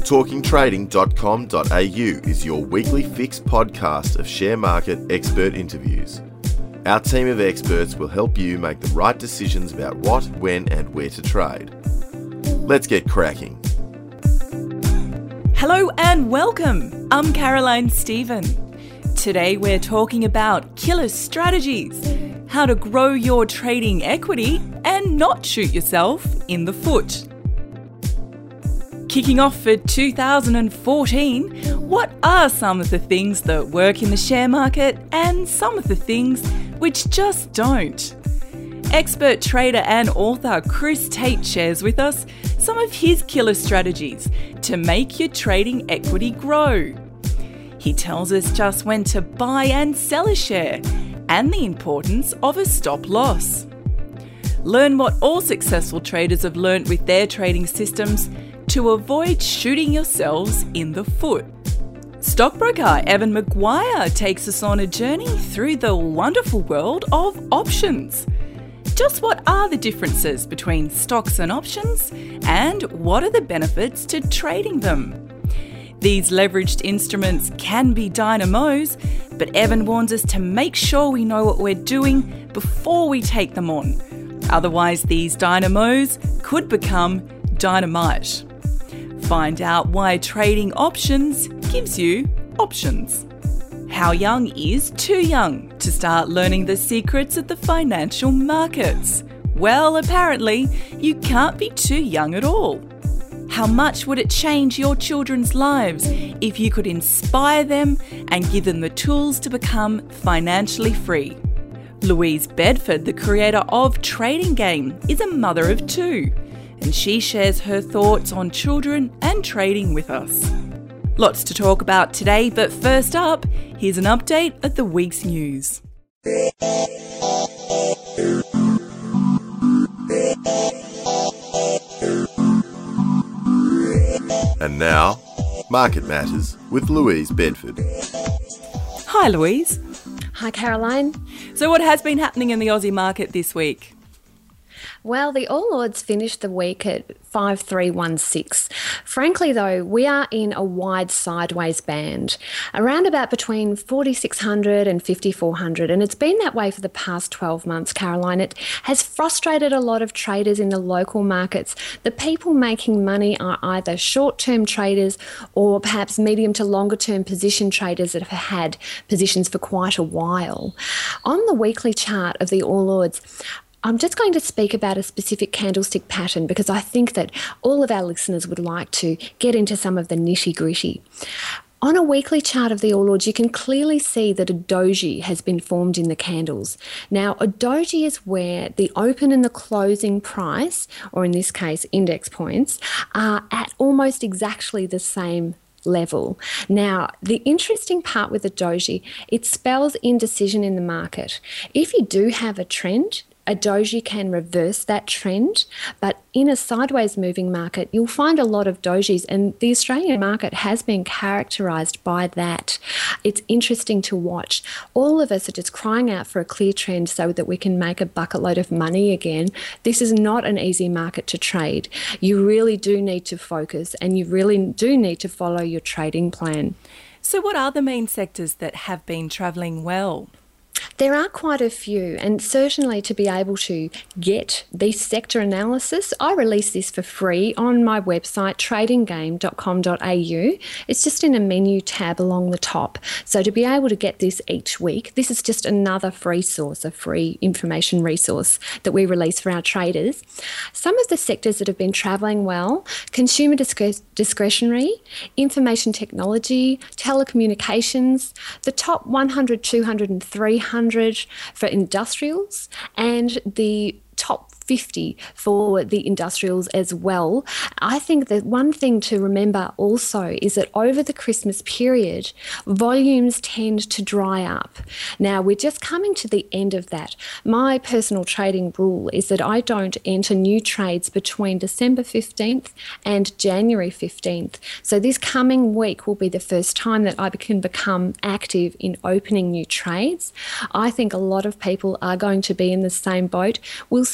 TalkingTrading.com.au is your weekly fixed podcast of share market expert interviews. Our team of experts will help you make the right decisions about what, when and where to trade. Let's get cracking. Hello and welcome. I'm Caroline Stephen. Today we're talking about killer strategies, how to grow your trading equity and not shoot yourself in the foot. Kicking off for 2014, what are some of the things that work in the share market and some of the things which just don't? Expert trader and author Chris Tate shares with us some of his killer strategies to make your trading equity grow. He tells us just when to buy and sell a share and the importance of a stop loss. Learn what all successful traders have learnt with their trading systems to avoid shooting yourselves in the foot. Stockbroker Evan Maguire takes us on a journey through the wonderful world of options. Just what are the differences between stocks and options, and what are the benefits to trading them? These leveraged instruments can be dynamos, but Evan warns us to make sure we know what we're doing before we take them on. Otherwise, these dynamos could become dynamite. Find out why trading options gives you options. How young is too young to start learning the secrets of the financial markets? Well, apparently, you can't be too young at all. How much would it change your children's lives if you could inspire them and give them the tools to become financially free? Louise Bedford, the creator of Trading Game, is a mother of two, and she shares her thoughts on children and trading with us. Lots to talk about today, but first up, here's an update of the week's news. And now, Market Matters with Louise Bedford. Hi Louise. Hi Caroline. So what has been happening in the Aussie market this week? Well, the All Ords finished the week at 5316. Frankly, though, we are in a wide sideways band, around about between 4,600 and 5,400, and it's been that way for the past 12 months, Caroline. It has frustrated a lot of traders in the local markets. The people making money are either short-term traders or perhaps medium to longer-term position traders that have had positions for quite a while. On the weekly chart of the All Ords, I'm just going to speak about a specific candlestick pattern because I think that all of our listeners would like to get into some of the nitty-gritty. On a weekly chart of the All Ords, you can clearly see that a doji has been formed in the candles. Now, a doji is where the open and the closing price, or in this case, index points, are at almost exactly the same level. Now, the interesting part with the doji, it spells indecision in the market. If you do have a trend, a doji can reverse that trend, but in a sideways moving market, you'll find a lot of dojis, and the Australian market has been characterised by that. It's interesting to watch. All of us are just crying out for a clear trend so that we can make a bucket load of money again. This is not an easy market to trade. You really do need to focus, and you really do need to follow your trading plan. So what are the main sectors that have been travelling well? There are quite a few, and certainly to be able to get this sector analysis, I release this for free on my website, tradinggame.com.au. It's just in a menu tab along the top. So to be able to get this each week, this is just another free source, a free information resource that we release for our traders. Some of the sectors that have been travelling well: consumer discretionary, information technology, telecommunications, the top 100, 200 and 300 for industrials, and the top 50 for the industrials as well. I think that one thing to remember also is that over the Christmas period, volumes tend to dry up. Now, we're just coming to the end of that. My personal trading rule is that I don't enter new trades between December 15th and January 15th. So this coming week will be the first time that I can become active in opening new trades. I think a lot of people are going to be in the same boat. We'll see volume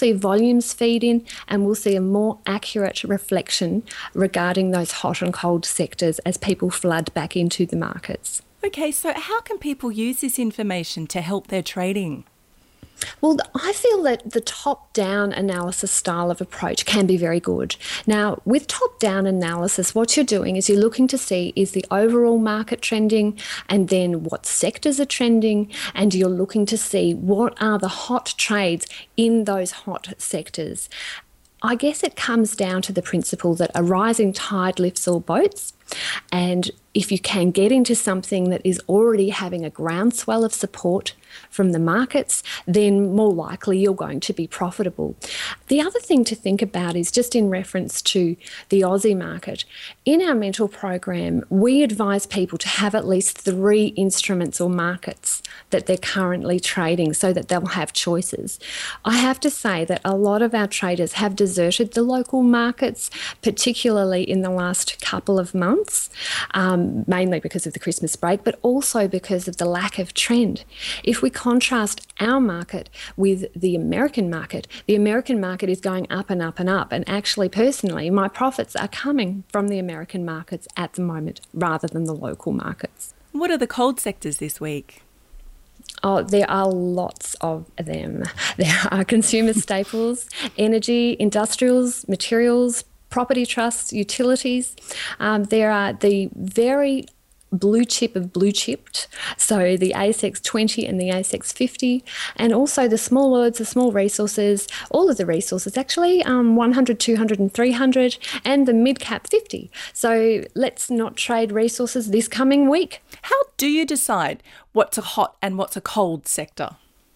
volumes feed in, and we'll see a more accurate reflection regarding those hot and cold sectors as people flood back into the markets. Okay, so how can people use this information to help their trading? Well, I feel that the top-down analysis style of approach can be very good. Now, with top-down analysis, what you're doing is you're looking to see is the overall market trending, and then what sectors are trending, and you're looking to see what are the hot trades in those hot sectors. I guess it comes down to the principle that a rising tide lifts all boats, and if you can get into something that is already having a groundswell of support from the markets, then more likely you're going to be profitable. The other thing to think about is just in reference to the Aussie market. In our mentor program, we advise people to have at least 3 instruments or markets that they're currently trading so that they'll have choices. I have to say that a lot of our traders have deserted the local markets, particularly in the last couple of months, mainly because of the Christmas break, but also because of the lack of trend. If we contrast our market with the American market is going up and up and up. And actually, personally, my profits are coming from the American markets at the moment rather than the local markets. What are the cold sectors this week? Oh, there are lots of them. There are consumer staples, energy, industrials, materials, property trusts, utilities. There are the very blue chip of blue chipped, so the ASX 20 and the ASX 50, and also the small ords, the small resources, all of the resources actually, 100, 200 and 300, and the mid-cap 50. So let's not trade resources this coming week. How do you decide what's a hot and what's a cold sector?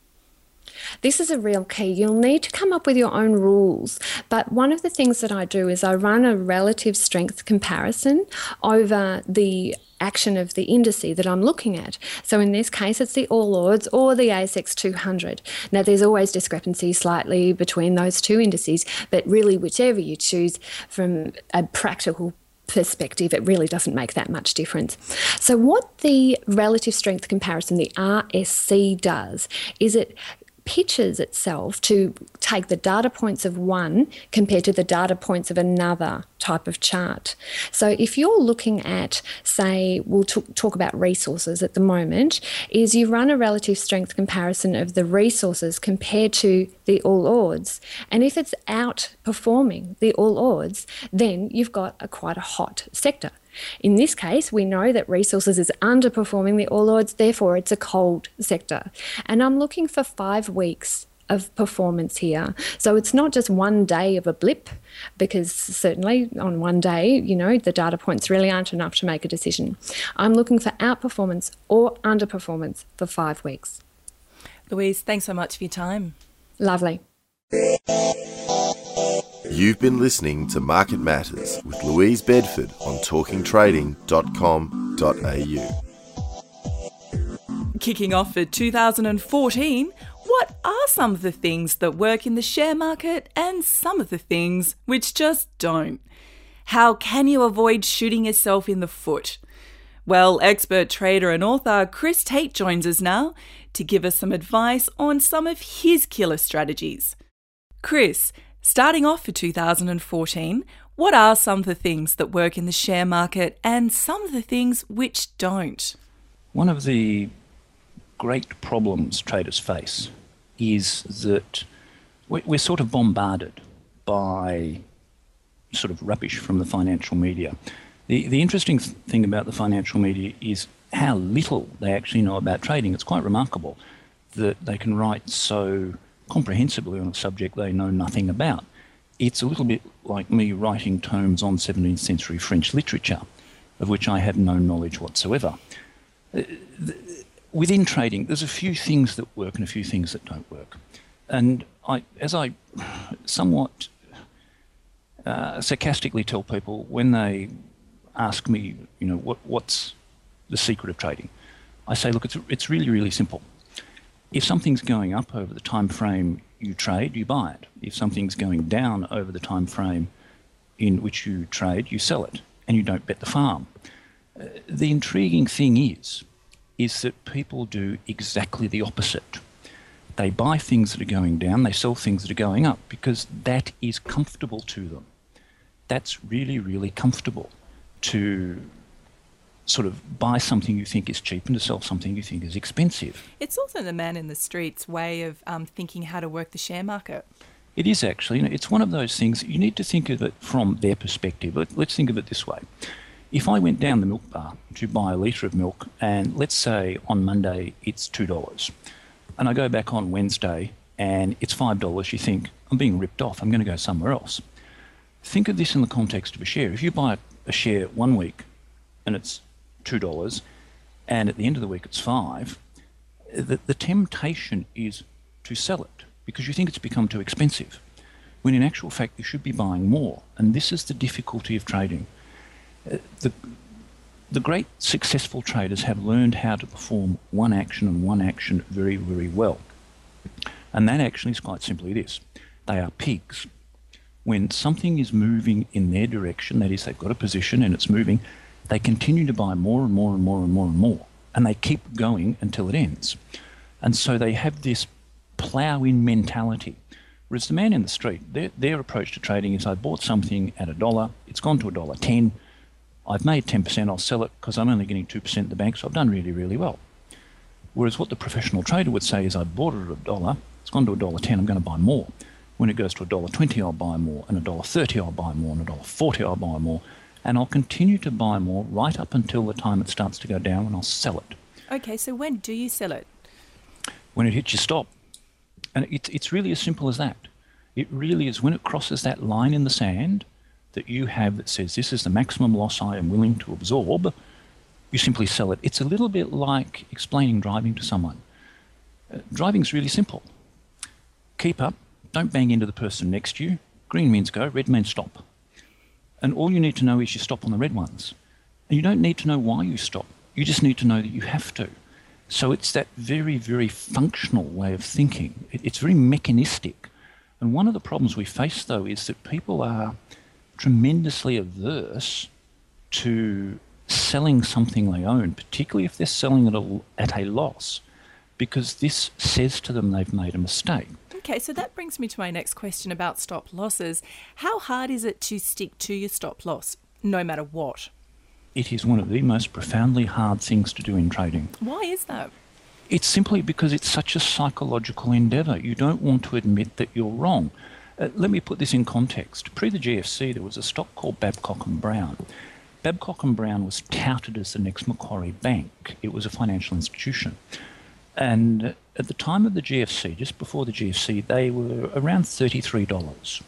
This is a real key. You'll need to come up with your own rules. But one of the things that I do is I run a relative strength comparison over the action of the indice that I'm looking at. So in this case, it's the All Ords or the ASX 200. Now, there's always discrepancy slightly between those two indices, but really whichever you choose from a practical perspective, it really doesn't make that much difference. So what the relative strength comparison, the RSC, does is it pitches itself to take the data points of one compared to the data points of another type of chart. So if you're looking at, say, we'll talk about resources at the moment, is you run a relative strength comparison of the resources compared to the All Ords. And if it's outperforming the All Ords, then you've got quite a hot sector. In this case, we know that resources is underperforming the All Ords, therefore it's a cold sector. And I'm looking for 5 weeks of performance here. So it's not just one day of a blip, because certainly on one day, the data points really aren't enough to make a decision. I'm looking for outperformance or underperformance for 5 weeks. Louise, thanks so much for your time. Lovely. You've been listening to Market Matters with Louise Bedford on talkingtrading.com.au. Kicking off for 2014, what are some of the things that work in the share market and some of the things which just don't? How can you avoid shooting yourself in the foot? Well, expert trader and author Chris Tate joins us now to give us some advice on some of his killer strategies. Chris, starting off for 2014, what are some of the things that work in the share market and some of the things which don't? One of the great problems traders face is that we're sort of bombarded by sort of rubbish from the financial media. The interesting thing about the financial media is how little they actually know about trading. It's quite remarkable that they can write so comprehensively on a subject they know nothing about. It's a little bit like me writing tomes on 17th century French literature, of which I have no knowledge whatsoever. Within trading, there's a few things that work and a few things that don't work. And as I somewhat sarcastically tell people when they ask me, what's the secret of trading? I say, look, it's really, really simple. If something's going up over the time frame you trade, you buy it. If something's going down over the time frame in which you trade, you sell it, and you don't bet the farm. The intriguing thing is that people do exactly the opposite. They buy things that are going down, they sell things that are going up because that is comfortable to them. That's really, really comfortable to sort of buy something you think is cheap and to sell something you think is expensive. It's also the man in the street's way of thinking how to work the share market. It is actually. It's one of those things, you need to think of it from their perspective. Let's think of it this way. If I went down the milk bar to buy a litre of milk, and let's say on Monday it's $2, and I go back on Wednesday and it's $5, you think, I'm being ripped off, I'm going to go somewhere else. Think of this in the context of a share. If you buy a share 1 week and it's $2, and at the end of the week it's $5, the temptation is to sell it because you think it's become too expensive, when in actual fact you should be buying more. And this is the difficulty of trading. The great successful traders have learned how to perform one action and one action very, very well. And that action is quite simply this. They are pigs. When something is moving in their direction, that is, they've got a position and it's moving, they continue to buy more and more and more and more and more. And they keep going until it ends. And so they have this plough-in mentality. Whereas the man in the street, their approach to trading is, I bought something at $1, it's gone to $1.10, I've made 10%, I'll sell it because I'm only getting 2% in the bank, so I've done really, really well. Whereas what the professional trader would say is, I bought it at $1, it's gone to $1.10, I'm going to buy more. When it goes to $1.20, I'll buy more, and $1.30, I'll buy more, and $1.40, I'll buy more, and I'll continue to buy more right up until the time it starts to go down, and I'll sell it. Okay, so when do you sell it? When it hits your stop. And it's really as simple as that. It really is when it crosses that line in the sand that you have that says, this is the maximum loss I am willing to absorb, you simply sell it. It's a little bit like explaining driving to someone. Driving's really simple. Keep up, don't bang into the person next to you. Green means go, red means stop. And all you need to know is you stop on the red ones. And you don't need to know why you stop. You just need to know that you have to. So it's that very, very functional way of thinking. It's very mechanistic. And one of the problems we face, though, is that people are tremendously averse to selling something they own, particularly if they're selling it at a loss, because this says to them they've made a mistake. Okay, so that brings me to my next question about stop losses. How hard is it to stick to your stop loss, no matter what? It is one of the most profoundly hard things to do in trading. Why is that? It's simply because it's such a psychological endeavour. You don't want to admit that you're wrong. Let me put this in context. Pre the GFC, there was a stock called Babcock & Brown. Babcock & Brown was touted as the next Macquarie Bank. It was a financial institution. And at the time of the GFC, just before the GFC, they were around $33.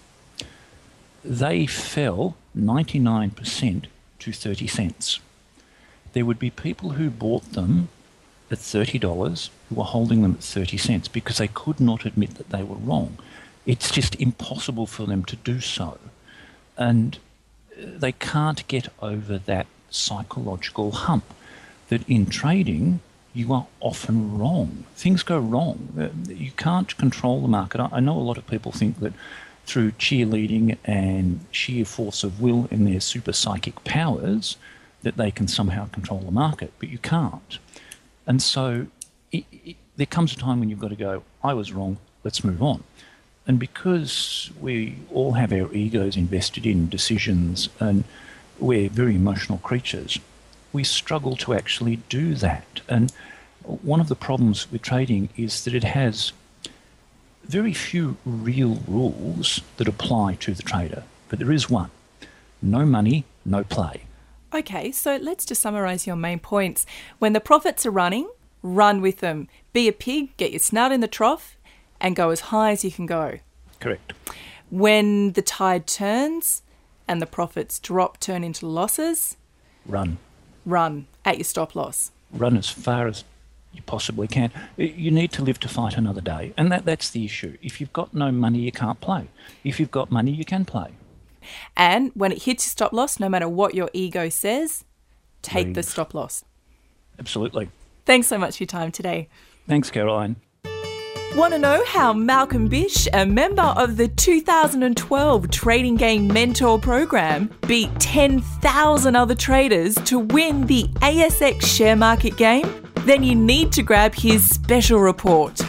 They fell 99% to 30 cents. There would be people who bought them at $30 who were holding them at 30 cents because they could not admit that they were wrong. It's just impossible for them to do so. And they can't get over that psychological hump that in trading you are often wrong. Things go wrong. You can't control the market. I know a lot of people think that through cheerleading and sheer force of will and their super psychic powers that they can somehow control the market, but you can't. And so there comes a time when you've got to go, I was wrong, let's move on. And because we all have our egos invested in decisions and we're very emotional creatures, we struggle to actually do that. And one of the problems with trading is that it has very few real rules that apply to the trader, but there is one. No money, no play. Okay, so let's just summarise your main points. When the profits are running, run with them. Be a pig, get your snout in the trough, and go as high as you can go. Correct. When the tide turns and the profits turn into losses, run at your stop loss. Run as far as you possibly can. You need to live to fight another day, and that's the issue. If you've got no money, you can't play. If you've got money, you can play. And when it hits your stop loss, no matter what your ego says, take the stop loss. Absolutely. Thanks so much for your time today. Thanks, Caroline. Want to know how Malcolm Bish, a member of the 2012 Trading Game Mentor Program, beat 10,000 other traders to win the ASX share market game? Then you need to grab his special report.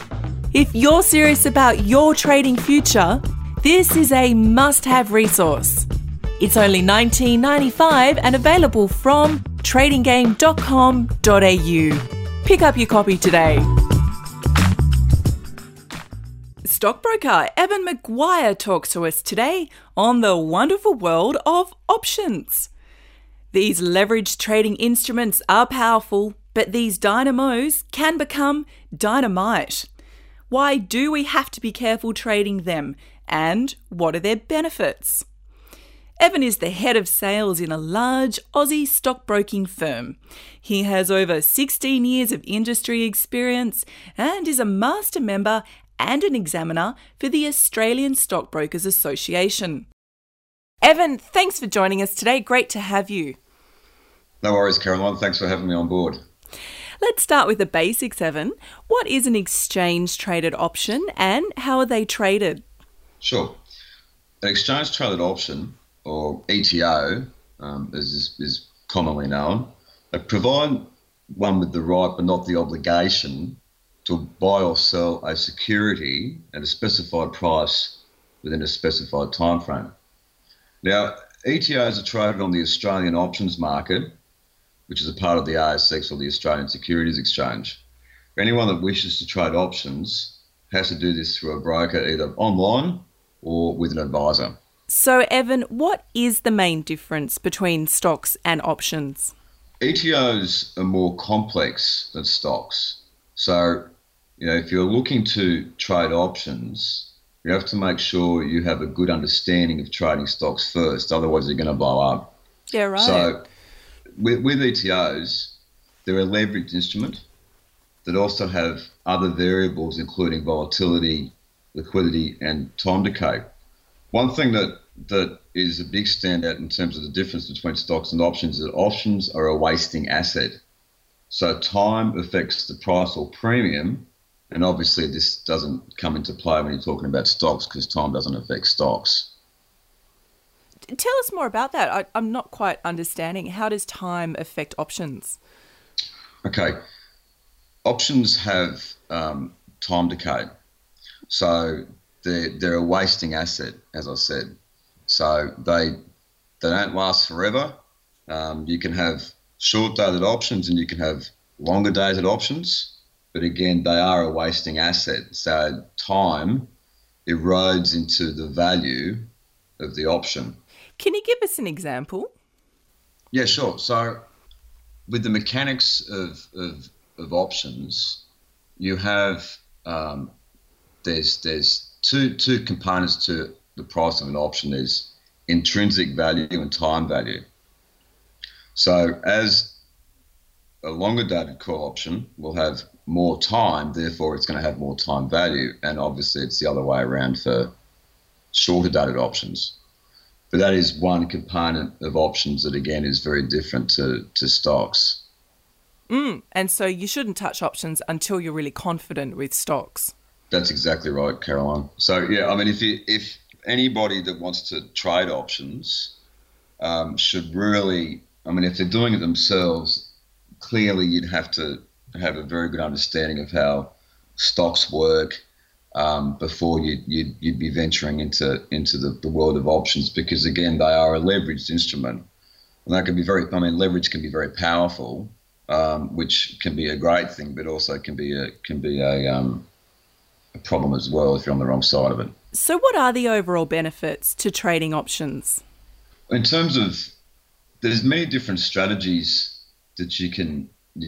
If you're serious about your trading future, this is a must-have resource. It's only $19.95 and available from tradinggame.com.au. Pick up your copy today. Stockbroker Evan Maguire talks to us today on the wonderful world of options. These leveraged trading instruments are powerful, but these dynamos can become dynamite. Why do we have to be careful trading them, and what are their benefits? Evan is the head of sales in a large Aussie stockbroking firm. He has over 16 years of industry experience and is a master member and an examiner for the Australian Stockbrokers Association. Evan, thanks for joining us today. Great to have you. No worries, Caroline. Thanks for having me on board. Let's start with the basics, Evan. What is an exchange-traded option and how are they traded? Sure. An exchange-traded option, or ETO, as is commonly known, provide one with the right but not the obligation to buy or sell a security at a specified price within a specified time frame. Now, ETOs are traded on the Australian options market, which is a part of the ASX or the Australian Securities Exchange. Anyone that wishes to trade options has to do this through a broker, either online or with an advisor. So, Evan, what is the main difference between stocks and options? ETOs are more complex than stocks. So, if you're looking to trade options, you have to make sure you have a good understanding of trading stocks first, otherwise they're going to blow up. Yeah, right. So, with ETOs, they're a leveraged instrument that also have other variables, including volatility, liquidity, and time decay. One thing that is a big standout in terms of the difference between stocks and options is that options are a wasting asset. So time affects the price or premium, and obviously this doesn't come into play when you're talking about stocks because time doesn't affect stocks. Tell us more about that. I'm not quite understanding. How does time affect options? Okay. Options have time decay. So they're a wasting asset, as I said. So they don't last forever. You can have short-dated options and you can have longer-dated options. But again, they are a wasting asset. So time erodes into the value of the option. Can you give us an example? Yeah, sure. So with the mechanics of options, you have there's two components to the price of an option. There's intrinsic value and time value. So as a longer dated call option will have more time, therefore it's going to have more time value, and obviously it's the other way around for shorter dated options. But that is one component of options that, again, is very different to stocks. And so you shouldn't touch options until you're really confident with stocks. That's exactly right, Caroline. So, yeah, I mean, if anybody that wants to trade options should really, I mean, if they're doing it themselves, clearly you'd have to have a very good understanding of how stocks work, before you'd be venturing into the world of options, because again they are a leveraged instrument, and that can be leverage can be very powerful, which can be a great thing, but also can be a problem as well if you're on the wrong side of it. So, what are the overall benefits to trading options? In terms of, there's many different strategies that you can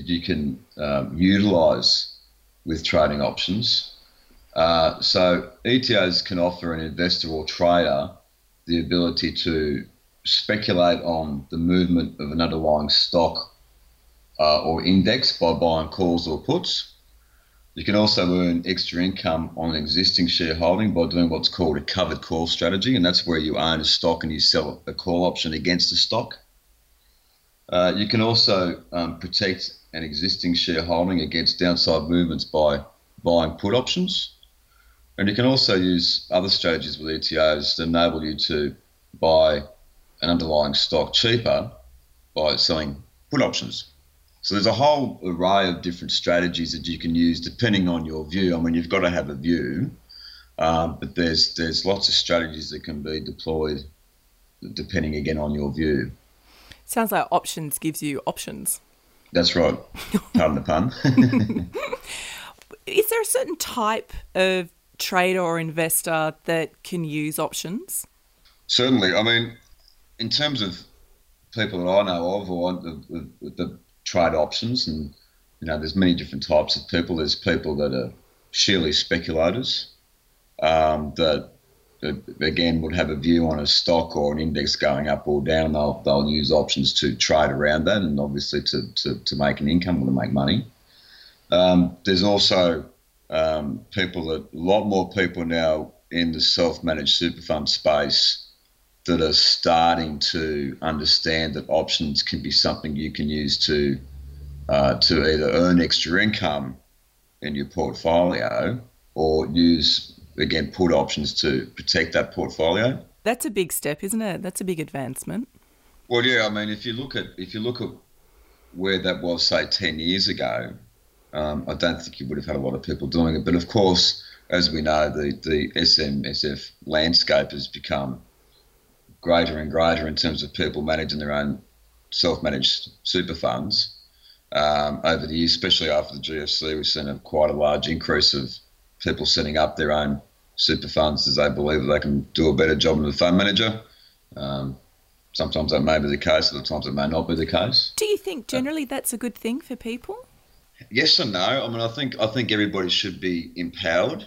utilise with trading options. So ETOs can offer an investor or trader the ability to speculate on the movement of an underlying stock or index by buying calls or puts. You can also earn extra income on an existing shareholding by doing what's called a covered call strategy, and that's where you own a stock and you sell a call option against the stock. You can also protect an existing shareholding against downside movements by buying put options. And you can also use other strategies with ETOs that enable you to buy an underlying stock cheaper by selling put options. So there's a whole array of different strategies that you can use depending on your view. I mean, you've got to have a view, but there's lots of strategies that can be deployed depending, again, on your view. Sounds like options gives you options. That's right. Pardon the pun. Is there a certain type of trader or investor that can use options? Certainly. I mean, in terms of people that I know of or the trade options, and there's many different types of people. There's people that are sheerly speculators that again would have a view on a stock or an index going up or down. They'll use options to trade around that, and obviously to make an income or to make money. There's also a lot more people now in the self-managed super fund space that are starting to understand that options can be something you can use to either earn extra income in your portfolio or use, again, put options to protect that portfolio. That's a big step, isn't it? That's a big advancement. Well, yeah. I mean, if you look at where that was, say, 10 years ago, I don't think you would have had a lot of people doing it. But of course, as we know, the SMSF landscape has become greater and greater in terms of people managing their own self-managed super funds over the years, especially after the GFC. We've seen quite a large increase of people setting up their own super funds as they believe that they can do a better job than the fund manager. Sometimes that may be the case, other times it may not be the case. Do you think generally that's a good thing for people? Yes and no. I mean, I think everybody should be empowered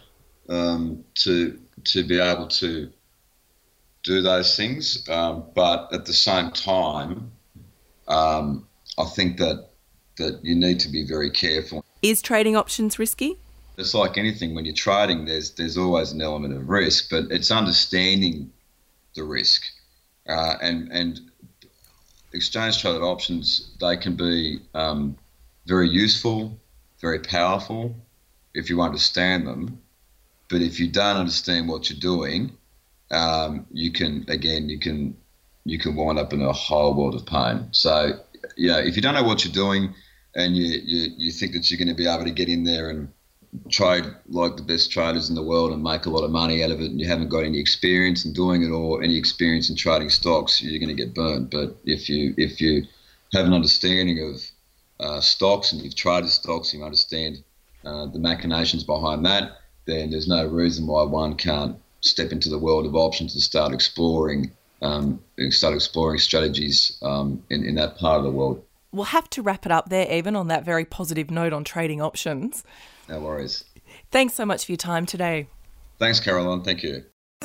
to be able to do those things, but at the same time, I think that you need to be very careful. Is trading options risky? It's like anything. When you're trading, there's always an element of risk, but it's understanding the risk. And exchange traded options, they can be very useful, very powerful if you understand them. But if you don't understand what you're doing, you can wind up in a whole world of pain. So, if you don't know what you're doing and you think that you're going to be able to get in there and trade like the best traders in the world and make a lot of money out of it, and you haven't got any experience in doing it or any experience in trading stocks, you're going to get burned. But if you have an understanding of stocks and you've traded stocks, you understand the machinations behind that, then there's no reason why one can't step into the world of options and start exploring strategies in that part of the world. We'll have to wrap it up there, Evan, on that very positive note on trading options. No worries. Thanks so much for your time today. Thanks, Caroline. Thank you.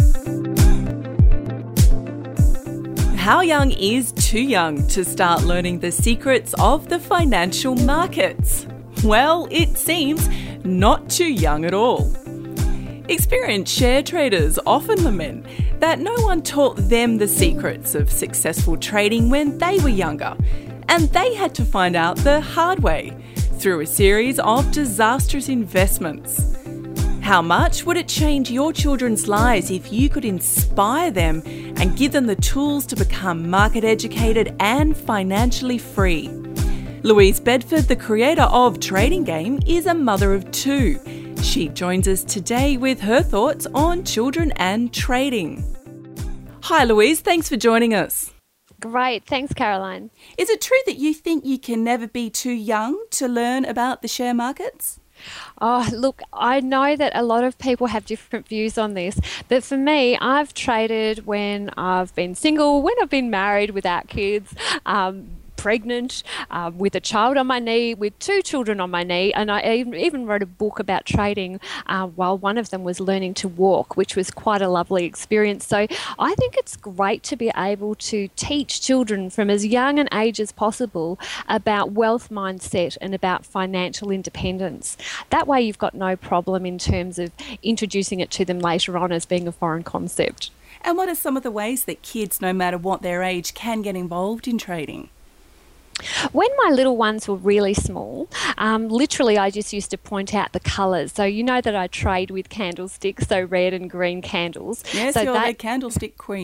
How young is too young to start learning the secrets of the financial markets? Well, it seems not too young at all. Experienced share traders often lament that no one taught them the secrets of successful trading when they were younger, and they had to find out the hard way through a series of disastrous investments. How much would it change your children's lives if you could inspire them and give them the tools to become market educated and financially free? Louise Bedford, the creator of Trading Game, is a mother of two. She joins us today with her thoughts on children and trading. Hi Louise, thanks for joining us. Great, thanks Caroline. Is it true that you think you can never be too young to learn about the share markets? Oh, look, I know that a lot of people have different views on this, but for me, I've traded when I've been single, when I've been married without kids, pregnant, with a child on my knee, with two children on my knee, and I even wrote a book about trading while one of them was learning to walk, which was quite a lovely experience. So I think it's great to be able to teach children from as young an age as possible about wealth mindset and about financial independence. That way you've got no problem in terms of introducing it to them later on as being a foreign concept. And what are some of the ways that kids, no matter what their age, can get involved in trading? When my little ones were really small, literally I just used to point out the colours. So you know that I trade with candlesticks, so red and green candles. Yes, so you're the candlestick queen.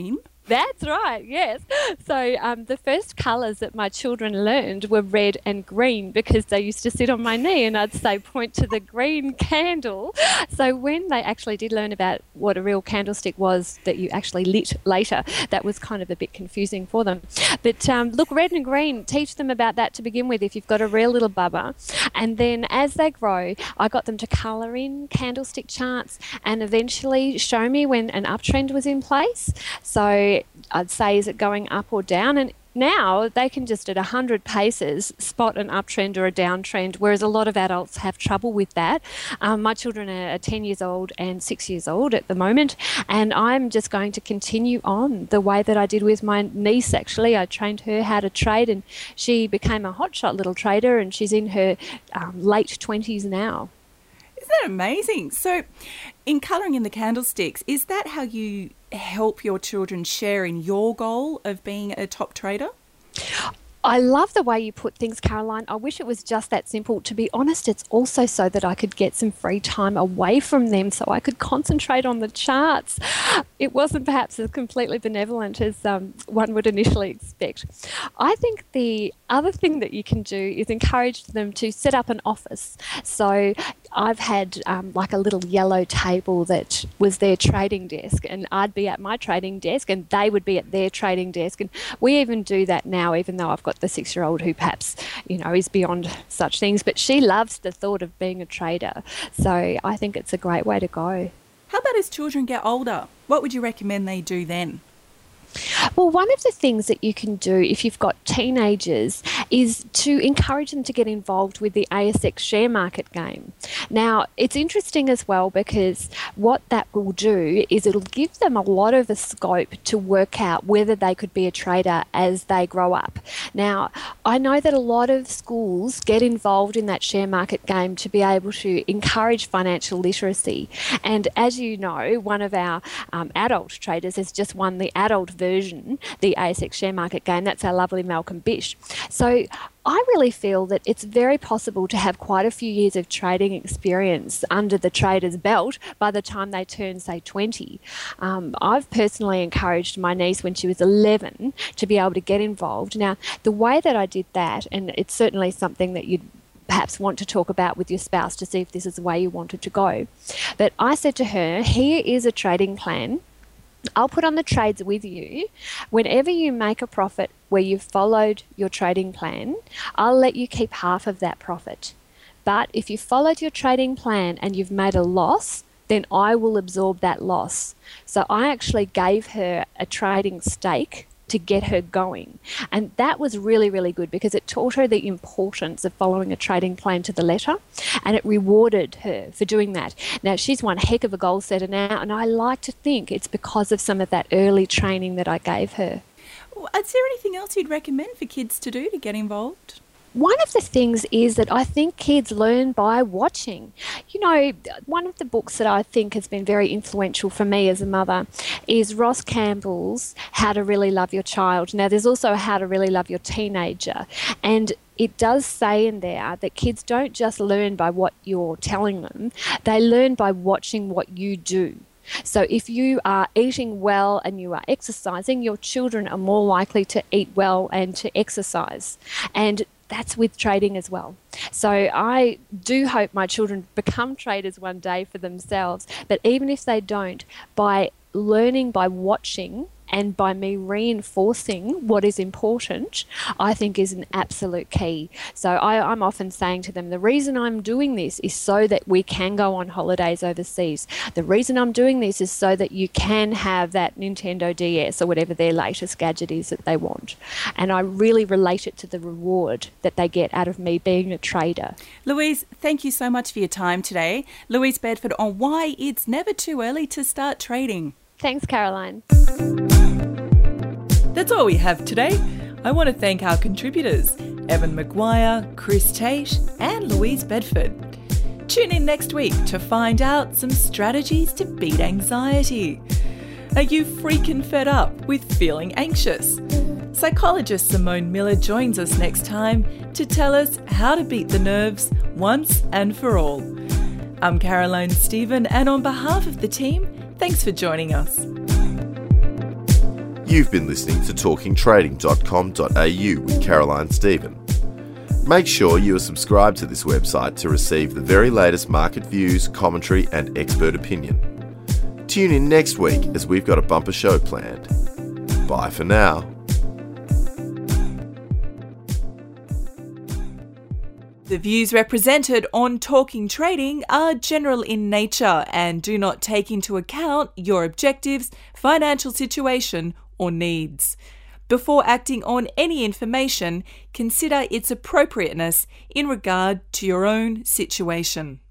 That's right, yes. So the first colours that my children learned were red and green because they used to sit on my knee and I'd say, point to the green candle. So when they actually did learn about what a real candlestick was that you actually lit later, that was kind of a bit confusing for them. But look, red and green, teach them about that to begin with if you've got a real little bubba. And then as they grow, I got them to colour in candlestick charts and eventually show me when an uptrend was in place. So I'd say, is it going up or down? And now they can just at 100 paces spot an uptrend or a downtrend, whereas a lot of adults have trouble with that. My children are 10 years old and 6 years old at the moment, and I'm just going to continue on the way that I did with my niece, actually. I trained her how to trade, and she became a hotshot little trader, and she's in her late 20s now. Isn't that amazing? So in colouring in the candlesticks, is that how you help your children share in your goal of being a top trader? I love the way you put things, Caroline. I wish it was just that simple. To be honest, it's also so that I could get some free time away from them so I could concentrate on the charts. It wasn't perhaps as completely benevolent as one would initially expect. I think the other thing that you can do is encourage them to set up an office. So I've had like a little yellow table that was their trading desk, and I'd be at my trading desk and they would be at their trading desk. And we even do that now, even though I've got the 6-year-old who perhaps, is beyond such things, but she loves the thought of being a trader. So I think it's a great way to go. How about as children get older? What would you recommend they do then? Well, one of the things that you can do if you've got teenagers is to encourage them to get involved with the ASX share market game. Now, it's interesting as well because what that will do is it'll give them a lot of a scope to work out whether they could be a trader as they grow up. Now, I know that a lot of schools get involved in that share market game to be able to encourage financial literacy. And as you know, one of our adult traders has just won the adult version, the ASX share market game. That's our lovely Malcolm Bish. So I really feel that it's very possible to have quite a few years of trading experience under the trader's belt by the time they turn, say, 20. I've personally encouraged my niece when she was 11 to be able to get involved. Now, the way that I did that, and it's certainly something that you'd perhaps want to talk about with your spouse to see if this is the way you wanted to go. But I said to her, here is a trading plan. I'll put on the trades with you. Whenever you make a profit where you've followed your trading plan, I'll let you keep half of that profit. But if you followed your trading plan and you've made a loss, then I will absorb that loss. So I actually gave her a trading stake to get her going. And that was really, really good because it taught her the importance of following a trading plan to the letter, and it rewarded her for doing that. Now, she's one heck of a goal setter now, and I like to think it's because of some of that early training that I gave her. Is there anything else you'd recommend for kids to do to get involved? One of the things is that I think kids learn by watching. One of the books that I think has been very influential for me as a mother is Ross Campbell's How to Really Love Your Child. Now, there's also How to Really Love Your Teenager. And it does say in there that kids don't just learn by what you're telling them, they learn by watching what you do. So if you are eating well and you are exercising, your children are more likely to eat well and to exercise. And that's with trading as well. So I do hope my children become traders one day for themselves. But even if they don't, by learning by watching and by me reinforcing what is important, I think is an absolute key. So I'm often saying to them, the reason I'm doing this is so that we can go on holidays overseas. The reason I'm doing this is so that you can have that Nintendo DS or whatever their latest gadget is that they want. And I really relate it to the reward that they get out of me being a trader. Louise, thank you so much for your time today. Louise Bedford on why it's never too early to start trading. Thanks, Caroline. That's all we have today. I want to thank our contributors, Evan Maguire, Chris Tate and Louise Bedford. Tune in next week to find out some strategies to beat anxiety. Are you freaking fed up with feeling anxious? Psychologist Simone Miller joins us next time to tell us how to beat the nerves once and for all. I'm Caroline Stephen, and on behalf of the team, thanks for joining us. You've been listening to talkingtrading.com.au with Caroline Stephen. Make sure you are subscribed to this website to receive the very latest market views, commentary and expert opinion. Tune in next week as we've got a bumper show planned. Bye for now. The views represented on Talking Trading are general in nature and do not take into account your objectives, financial situation, or needs. Before acting on any information, consider its appropriateness in regard to your own situation.